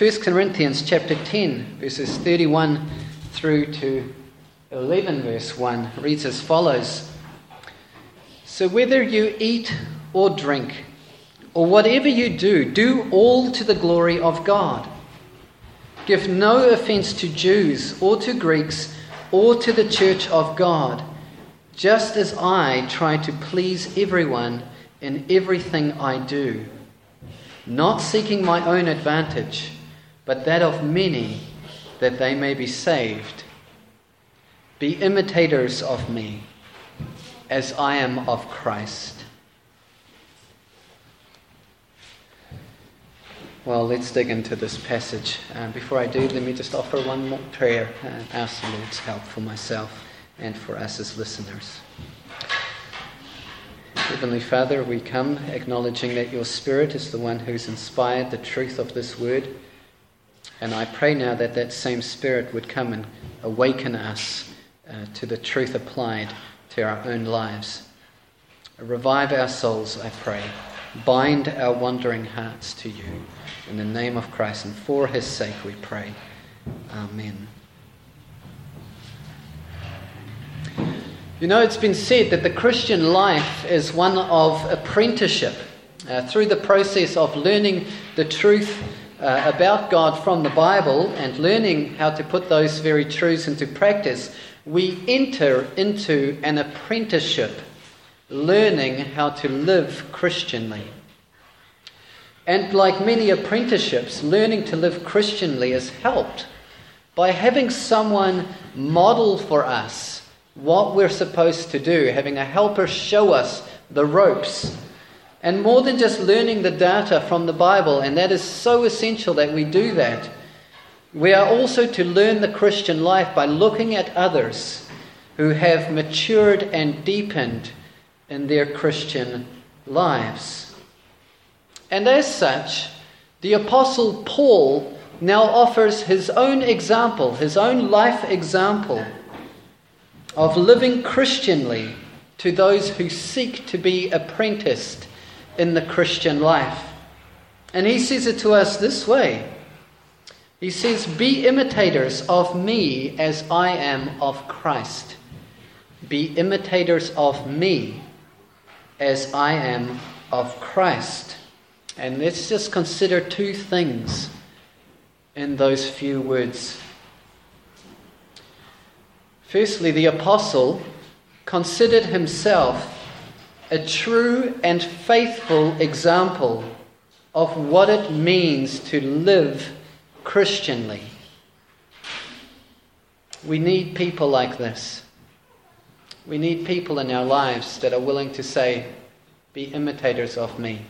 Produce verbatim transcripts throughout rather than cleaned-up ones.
First Corinthians chapter ten, verses thirty-one through to eleven, verse one, reads as follows. So whether you eat or drink, or whatever you do, do all to the glory of God. Give no offense to Jews or to Greeks or to the church of God, just as I try to please everyone in everything I do, not seeking my own advantage, but that of many, that they may be saved. Be imitators of me, as I am of Christ. Well, let's dig into this passage. Uh, before I do, let me just offer one more prayer and ask the Lord's help for myself and for us as listeners. Heavenly Father, we come acknowledging that your Spirit is the one who's inspired the truth of this word. And I pray now that that same Spirit would come and awaken us uh, to the truth applied to our own lives. Revive our souls, I pray. Bind our wandering hearts to you. In the name of Christ and for his sake we pray. Amen. You know, it's been said that the Christian life is one of apprenticeship. Uh, through the process of learning the truth uh, about God from the Bible and learning how to put those very truths into practice, we enter into an apprenticeship, learning how to live Christianly. And like many apprenticeships, learning to live Christianly is helped by having someone model for us what we're supposed to do, having a helper show us the ropes. And more than just learning the data from the Bible, and that is so essential that we do that, we are also to learn the Christian life by looking at others who have matured and deepened in their Christian lives. And as such, the Apostle Paul now offers his own example, his own life example of living Christianly to those who seek to be apprenticed in the Christian life. And he says it to us this way. He says, be imitators of me as I am of Christ. Be imitators of me as I am of Christ. And let's just consider two things in those few words. Firstly, the apostle considered himself a true and faithful example of what it means to live Christianly. We need people like this. We need people in our lives that are willing to say, be imitators of me,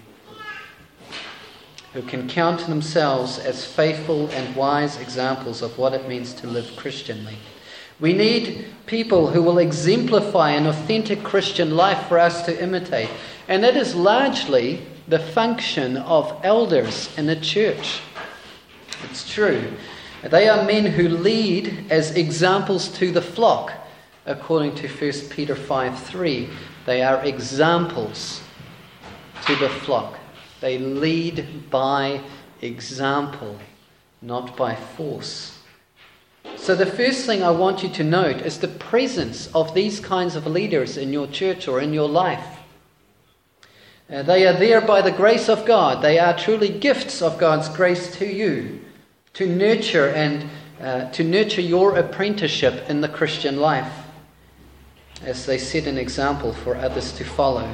who can count themselves as faithful and wise examples of what it means to live Christianly. We need people who will exemplify an authentic Christian life for us to imitate. And that is largely the function of elders in the church. It's true. They are men who lead as examples to the flock. According to First Peter five three, they are examples to the flock. They lead by example, not by force. So the first thing I want you to note is the presence of these kinds of leaders in your church or in your life. Uh, they are there by the grace of God. They are truly gifts of God's grace to you to nurture and uh, to nurture your apprenticeship in the Christian life, as they set an example for others to follow.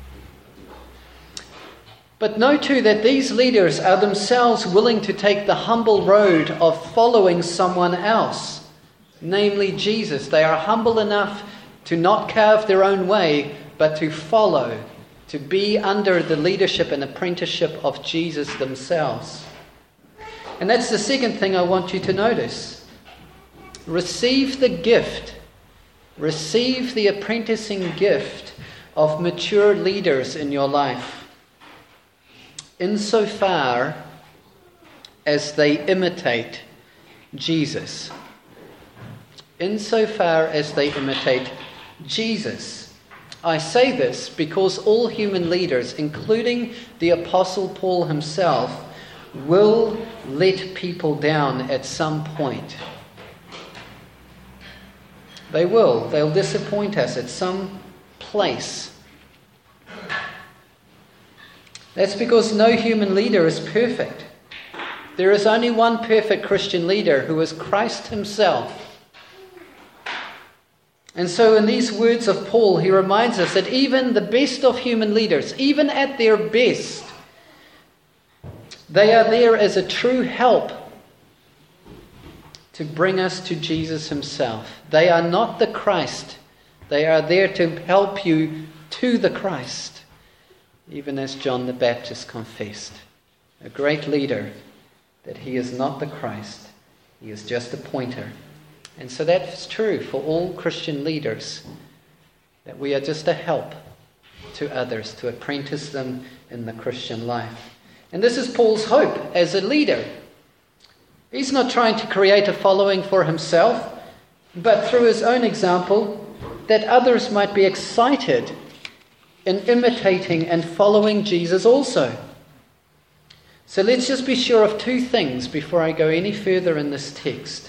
But know too that these leaders are themselves willing to take the humble road of following someone else, namely Jesus. They are humble enough to not carve their own way, but to follow, to be under the leadership and apprenticeship of Jesus themselves. And that's the second thing I want you to notice. Receive the gift, receive the apprenticing gift of mature leaders in your life, insofar as they imitate Jesus. Insofar as they imitate Jesus. I say this because all human leaders, including the Apostle Paul himself, will let people down at some point. They will. They'll disappoint us at some place. That's because no human leader is perfect. There is only one perfect Christian leader, who is Christ himself. And so in these words of Paul, he reminds us that even the best of human leaders, even at their best, they are there as a true help to bring us to Jesus himself. They are not the Christ. They are there to help you to the Christ, even as John the Baptist confessed, a great leader, that he is not the Christ. He is just a pointer. And so that's true for all Christian leaders, that we are just a help to others, to apprentice them in the Christian life. And this is Paul's hope as a leader. He's not trying to create a following for himself, but through his own example, that others might be excited in imitating and following Jesus also. So let's just be sure of two things before I go any further in this text.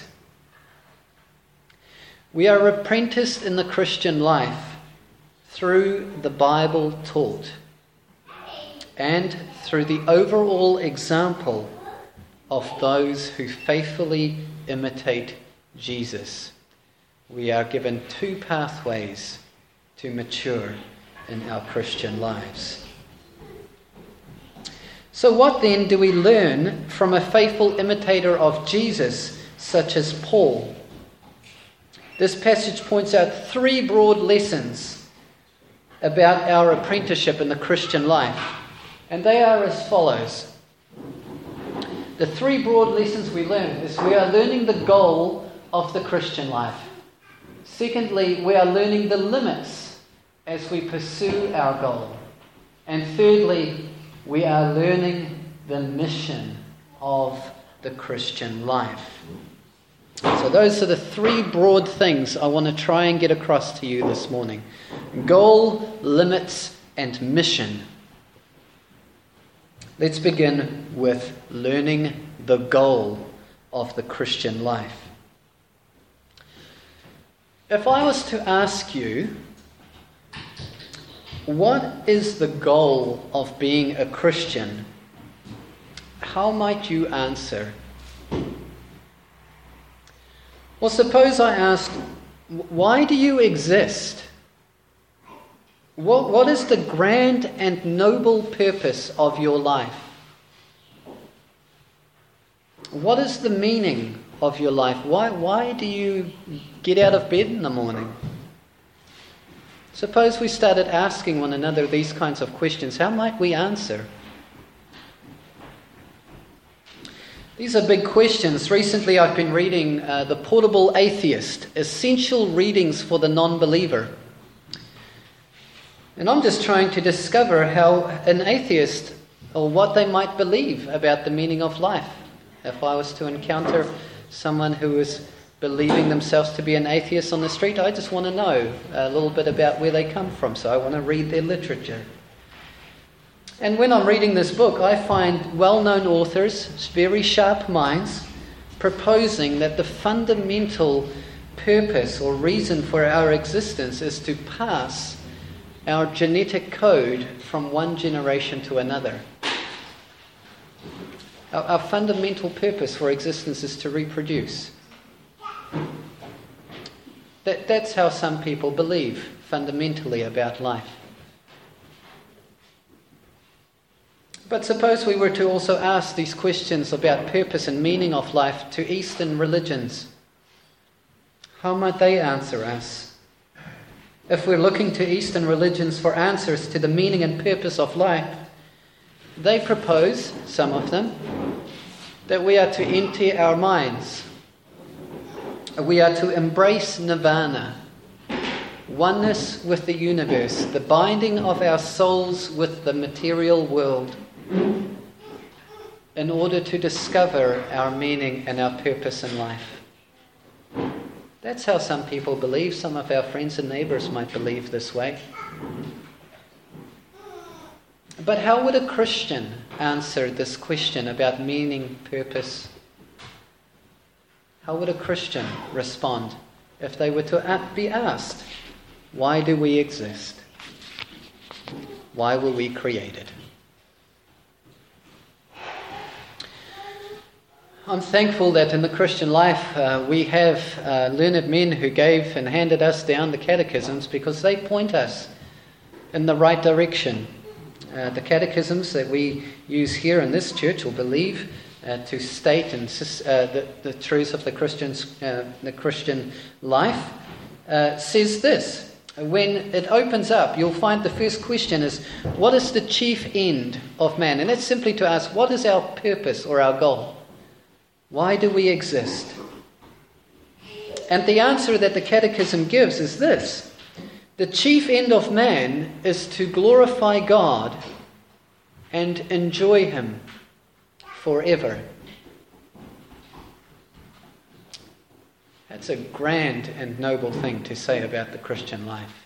We are apprenticed in the Christian life through the Bible taught and through the overall example of those who faithfully imitate Jesus. We are given two pathways to mature in our Christian lives. So what then do we learn from a faithful imitator of Jesus such as Paul? This passage points out three broad lessons about our apprenticeship in the Christian life. And they are as follows. The three broad lessons we learn is we are learning the goal of the Christian life. Secondly, we are learning the limits as we pursue our goal. And thirdly, we are learning the mission of the Christian life. So those are the three broad things I want to try and get across to you this morning. Goal, limits, and mission. Let's begin with learning the goal of the Christian life. If I was to ask you, what is the goal of being a Christian? How might you answer? Well, suppose I asked, why do you exist? What, what is the grand and noble purpose of your life? What is the meaning of your life? Why, why do you get out of bed in the morning? Suppose we started asking one another these kinds of questions. How might we answer? These are big questions. Recently I've been reading uh, The Portable Atheist, Essential Readings for the Non-Believer. And I'm just trying to discover how an atheist, or what they might believe about the meaning of life. If I was to encounter someone who is believing themselves to be an atheist on the street, I just want to know a little bit about where they come from. So I want to read their literature. And when I'm reading this book, I find well-known authors, very sharp minds, proposing that the fundamental purpose or reason for our existence is to pass our genetic code from one generation to another. Our, our fundamental purpose for existence is to reproduce. That, that's how some people believe fundamentally about life. But suppose we were to also ask these questions about purpose and meaning of life to Eastern religions. How might they answer us? If we're looking to Eastern religions for answers to the meaning and purpose of life, they propose, some of them, that we are to empty our minds. We are to embrace nirvana, oneness with the universe, the binding of our souls with the material world, in order to discover our meaning and our purpose in life. That's how some people believe. Some of our friends and neighbours might believe this way. But how would a Christian answer this question about meaning, purpose? How would a Christian respond if they were to be asked, why do we exist? Why were we created? I'm thankful that in the Christian life uh, we have uh, learned men who gave and handed us down the catechisms, because they point us in the right direction. Uh, the catechisms that we use here in this church, or believe uh, to state and uh, the, the truths of the Christian's uh, the Christian life, uh, says this. When it opens up, you'll find the first question is, what is the chief end of man? And that's simply to ask, what is our purpose or our goal? Why do we exist? And the answer that the Catechism gives is this. The chief end of man is to glorify God and enjoy Him forever. That's a grand and noble thing to say about the Christian life.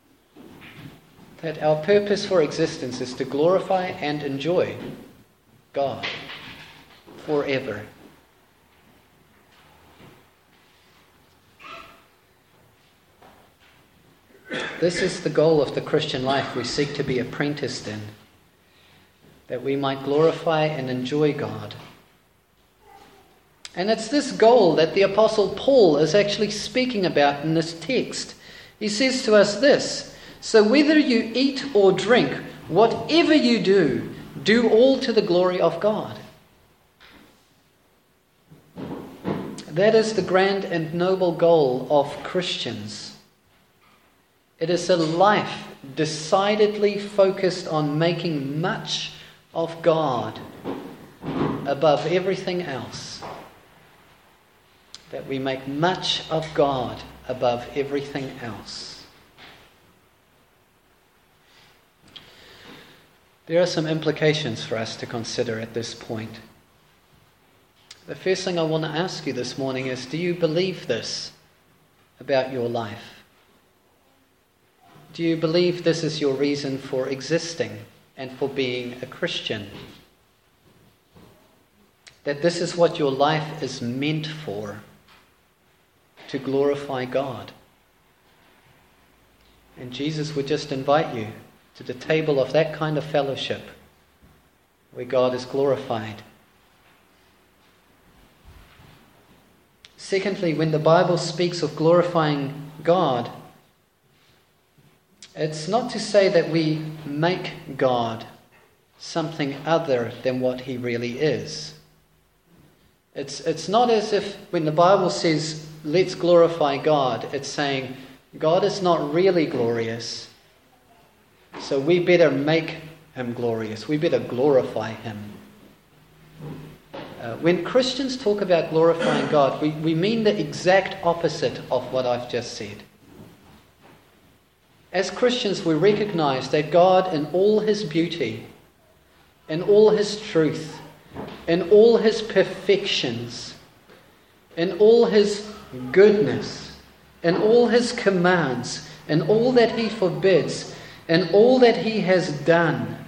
That our purpose for existence is to glorify and enjoy God forever. This is the goal of the Christian life we seek to be apprenticed in, that we might glorify and enjoy God. And it's this goal that the Apostle Paul is actually speaking about in this text. He says to us this, so whether you eat or drink, whatever you do, do all to the glory of God. That is the grand and noble goal of Christians. It is a life decidedly focused on making much of God above everything else. That we make much of God above everything else. There are some implications for us to consider at this point. The first thing I want to ask you this morning is, do you believe this about your life? Do you believe this is your reason for existing and for being a Christian? That this is what your life is meant for, to glorify God. And Jesus would just invite you to the table of that kind of fellowship where God is glorified. Secondly, when the Bible speaks of glorifying God, it's not to say that we make God something other than what He really is. It's, it's not as if when the Bible says, let's glorify God, it's saying, God is not really glorious, so we better make Him glorious. We better glorify Him. Uh, when Christians talk about glorifying God, we, we mean the exact opposite of what I've just said. As Christians, we recognize that God, in all His beauty, in all His truth, in all His perfections, in all His goodness, in all His commands, in all that He forbids, in all that He has done,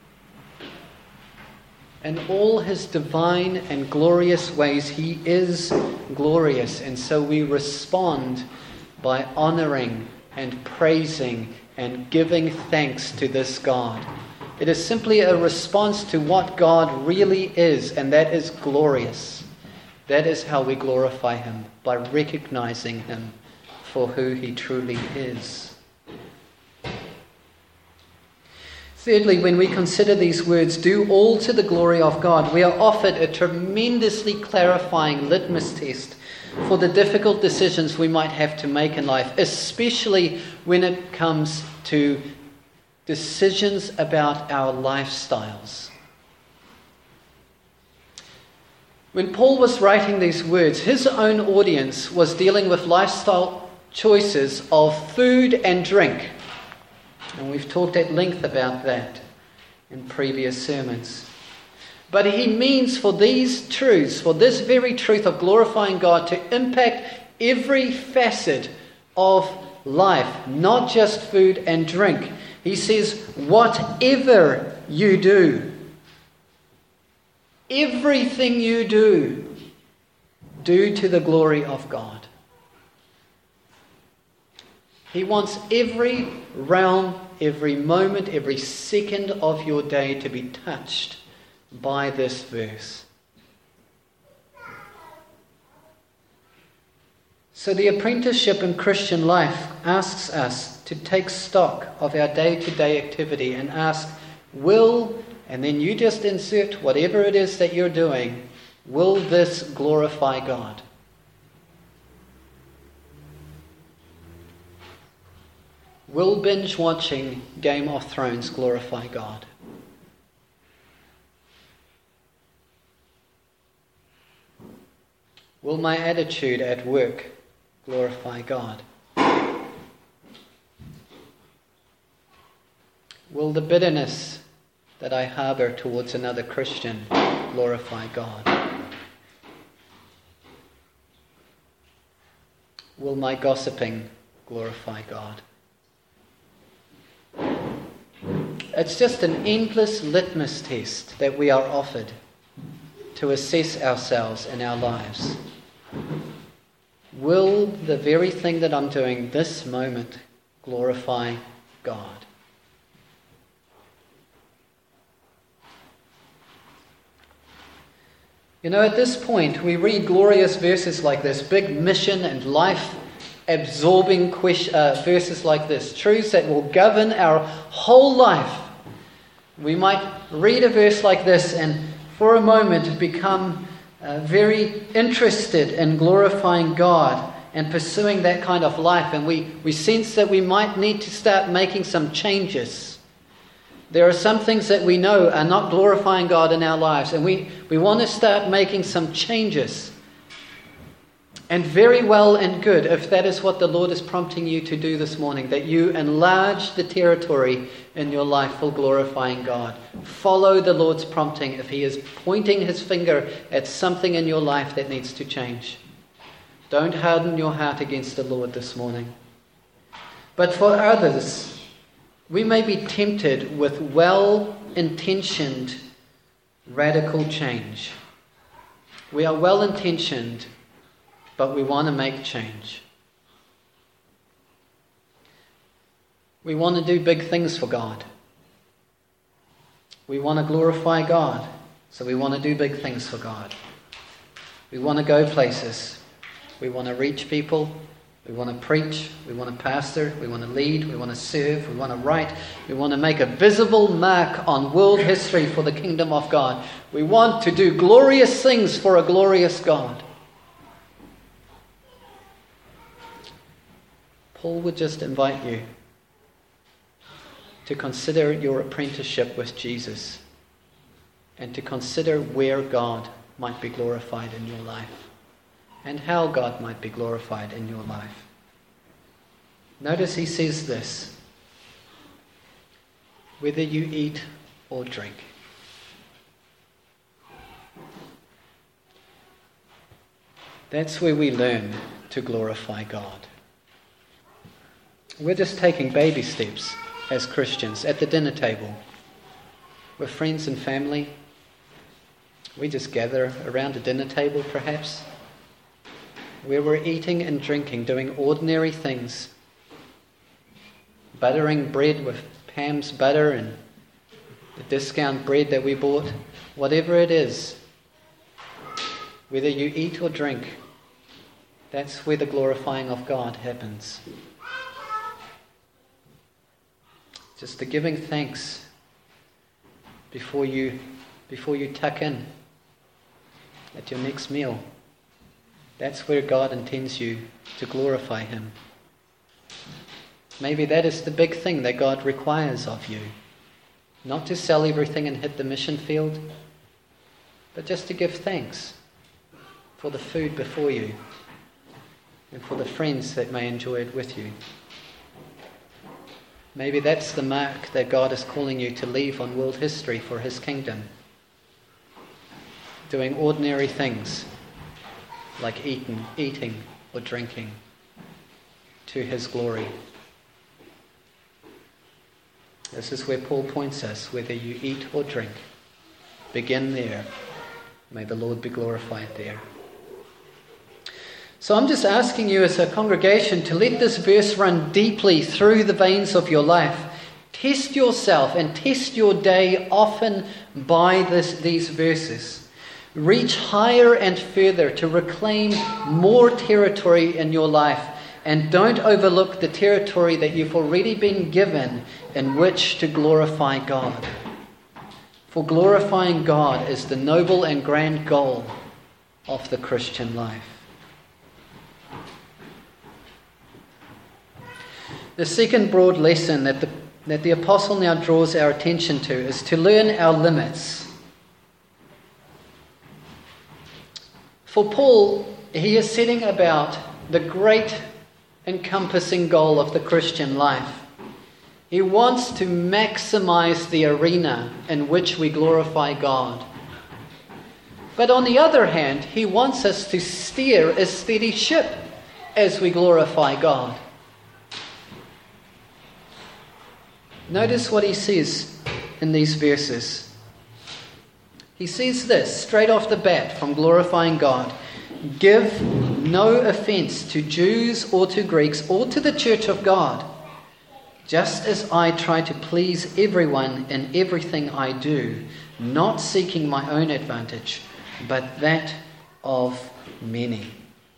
in all His divine and glorious ways, He is glorious. And so we respond by honoring and praising and giving thanks to this God. It is simply a response to what God really is, and that is glorious. That is how we glorify Him, by recognizing Him for who He truly is. Thirdly, when we consider these words, do all to the glory of God, we are offered a tremendously clarifying litmus test for the difficult decisions we might have to make in life, especially when it comes to decisions about our lifestyles. When Paul was writing these words, his own audience was dealing with lifestyle choices of food and drink. And we've talked at length about that in previous sermons. But he means for these truths, for this very truth of glorifying God, to impact every facet of life, not just food and drink. He says, whatever you do, everything you do, do to the glory of God. He wants every realm, every moment, every second of your day to be touched by this verse. So the apprenticeship in Christian life asks us to take stock of our day-to-day activity and ask, will, and then you just insert whatever it is that you're doing, will this glorify God? Will binge watching Game of Thrones glorify God? Will my attitude at work glorify God? Will the bitterness that I harbor towards another Christian glorify God? Will my gossiping glorify God? It's just an endless litmus test that we are offered to assess ourselves in our lives. Will the very thing that I'm doing this moment glorify God? You know, at this point, we read glorious verses like this, big mission and life-absorbing question, uh, verses like this, truths that will govern our whole life. We might read a verse like this and for a moment become uh, very interested in glorifying God and pursuing that kind of life. And we, we sense that we might need to start making some changes. There are some things that we know are not glorifying God in our lives. And we, we want to start making some changes. And very well and good if that is what the Lord is prompting you to do this morning, that you enlarge the territory in your life for glorifying God. Follow the Lord's prompting if He is pointing His finger at something in your life that needs to change. Don't harden your heart against the Lord this morning. But for others, we may be tempted with well-intentioned radical change. We are well-intentioned, but we want to make change. We want to do big things for God. We want to glorify God, so we want to do big things for God. We want to go places. We want to reach people. We want to preach. We want to pastor. We want to lead. We want to serve. We want to write. We want to make a visible mark on world history for the kingdom of God. We want to do glorious things for a glorious God. Paul would just invite you to consider your apprenticeship with Jesus and to consider where God might be glorified in your life and how God might be glorified in your life. Notice he says this: whether you eat or drink. That's where we learn to glorify God. We're just taking baby steps as Christians at the dinner table with friends and family. We just gather around a dinner table, perhaps, where we're eating and drinking, doing ordinary things, buttering bread with Pam's butter and the discount bread that we bought, whatever it is, whether you eat or drink, that's where the glorifying of God happens. Just the giving thanks before you before you tuck in at your next meal. That's where God intends you to glorify Him. Maybe that is the big thing that God requires of you. Not to sell everything and hit the mission field, but just to give thanks for the food before you and for the friends that may enjoy it with you. Maybe that's the mark that God is calling you to leave on world history for His kingdom. Doing ordinary things like eating, eating or drinking to His glory. This is where Paul points us. Whether you eat or drink, begin there. May the Lord be glorified there. So I'm just asking you as a congregation to let this verse run deeply through the veins of your life. Test yourself and test your day often by this, these verses. Reach higher and further to reclaim more territory in your life. And don't overlook the territory that you've already been given in which to glorify God. For glorifying God is the noble and grand goal of the Christian life. The second broad lesson that the, that the apostle now draws our attention to is to learn our limits. For Paul, he is setting about the great encompassing goal of the Christian life. He wants to maximize the arena in which we glorify God. But on the other hand, he wants us to steer a steady ship as we glorify God. Notice what he says in these verses. He says this straight off the bat from glorifying God. Give no offense to Jews or to Greeks or to the church of God, just as I try to please everyone in everything I do, not seeking my own advantage, but that of many.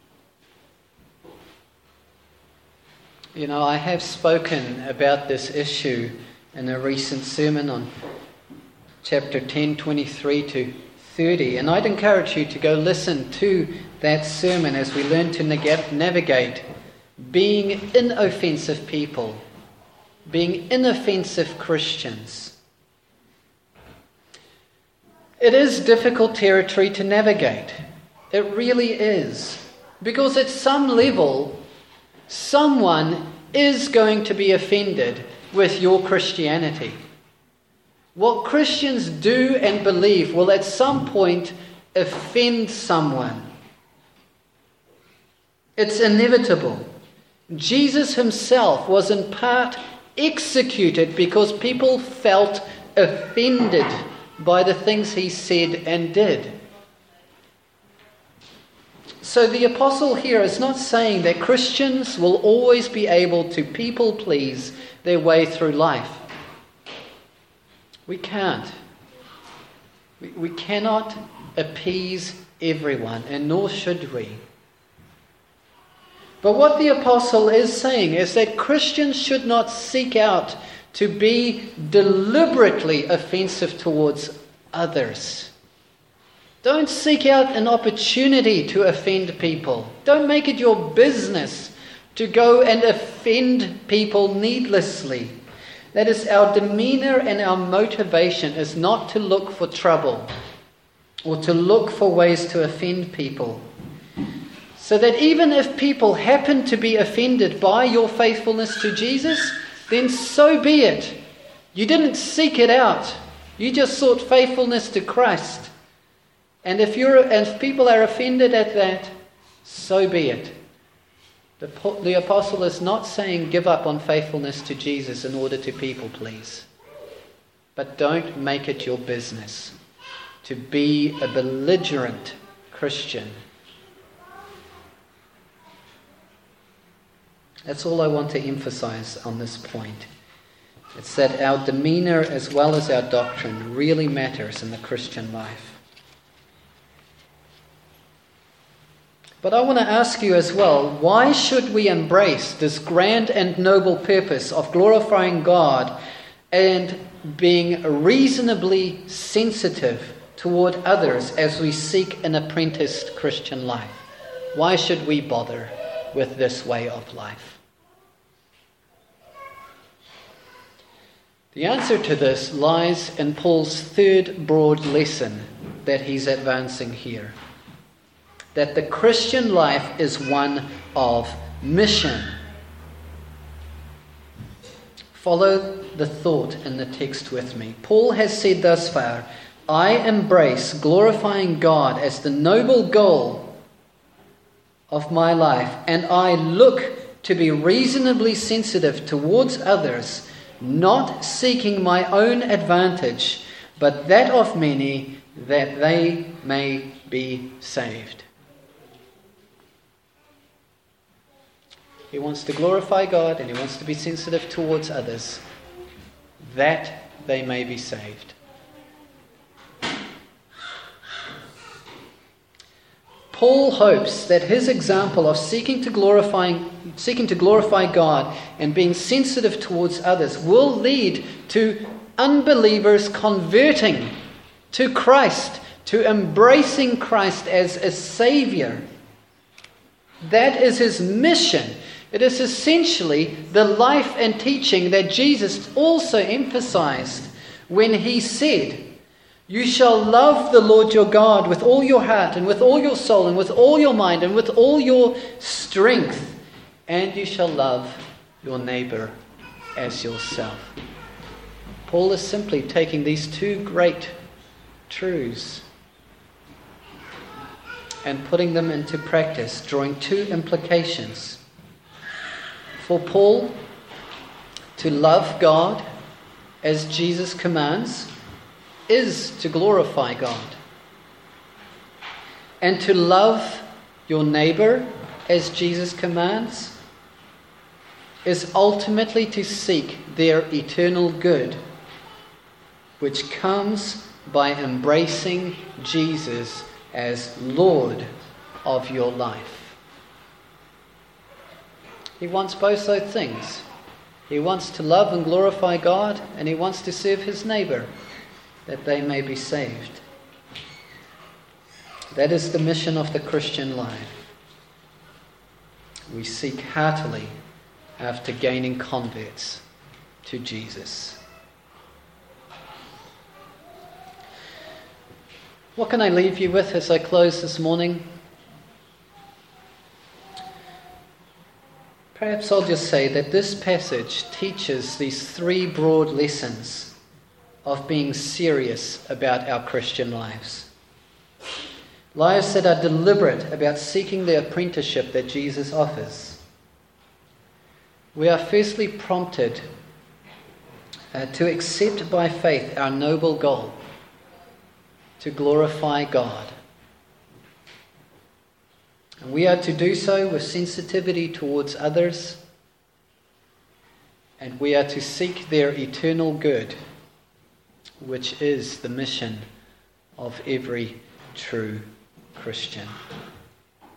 You know, I have spoken about this issue in a recent sermon on chapter ten, twenty-three to thirty, and I'd encourage you to go listen to that sermon as we learn to navigate being inoffensive people, being inoffensive Christians. It is difficult territory to navigate. It really is. Because at some level, someone is going to be offended with your Christianity. What Christians do and believe will at some point offend someone. It's inevitable. Jesus himself was in part executed because people felt offended by the things he said and did. So the apostle here is not saying that Christians will always be able to people please their way through life. We can't. We, we cannot appease everyone, and nor should we. But what the apostle is saying is that Christians should not seek out to be deliberately offensive towards others. Don't seek out an opportunity to offend people. Don't make it your business to go and offend people needlessly. That is, our demeanor and our motivation is not to look for trouble or to look for ways to offend people. So that even if people happen to be offended by your faithfulness to Jesus, then so be it. You didn't seek it out. You just sought faithfulness to Christ. And if you're, and if people are offended at that, so be it. The, the apostle is not saying give up on faithfulness to Jesus in order to people please. But don't make it your business to be a belligerent Christian. That's all I want to emphasize on this point. It's that our demeanor as well as our doctrine really matters in the Christian life. But I want to ask you as well, why should we embrace this grand and noble purpose of glorifying God and being reasonably sensitive toward others as we seek an apprenticed Christian life? Why should we bother with this way of life? The answer to this lies in Paul's third broad lesson that he's advancing here. That the Christian life is one of mission. Follow the thought in the text with me. Paul has said thus far, I embrace glorifying God as the noble goal of my life, and I look to be reasonably sensitive towards others not seeking my own advantage, but that of many, that they may be saved. He wants to glorify God, and he wants to be sensitive towards others, that they may be saved. Paul hopes that his example of seeking to glorify, seeking to glorify God and being sensitive towards others will lead to unbelievers converting to Christ, to embracing Christ as a Savior. That is his mission. It is essentially the life and teaching that Jesus also emphasized when he said, "You shall love the Lord your God with all your heart and with all your soul and with all your mind and with all your strength, and you shall love your neighbor as yourself." Paul is simply taking these two great truths and putting them into practice, drawing two implications. For Paul, to love God as Jesus commands is to glorify God. And to love your neighbor as Jesus commands is ultimately to seek their eternal good, which comes by embracing Jesus as Lord of your life. He wants both those things. He wants to love and glorify God, and he wants to serve his neighbor, that they may be saved. That is the mission of the Christian life. We seek heartily after gaining converts to Jesus. What can I leave you with as I close this morning? Perhaps I'll just say that this passage teaches these three broad lessons of being serious about our Christian lives. Lives that are deliberate about seeking the apprenticeship that Jesus offers. We are firstly prompted uh, to accept by faith our noble goal, to glorify God. And we are to do so with sensitivity towards others, and we are to seek their eternal good, which is the mission of every true Christian.